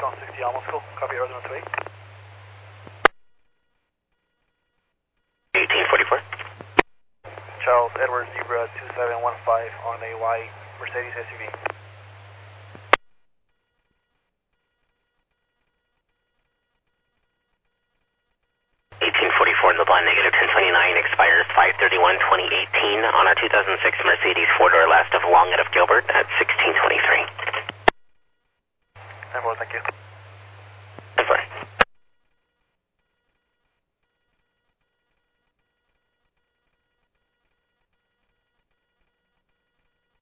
Southbound 60 Alamo School. Copy, Arizona 28. 1844. Charles Edward Zebra 2715 on a white Mercedes SUV. 1844 in the blind, negative 1029, expires 5/31/2018 on a 2006 Mercedes four-door last of Long out of Gilbert at 1623. 10-4, thank you.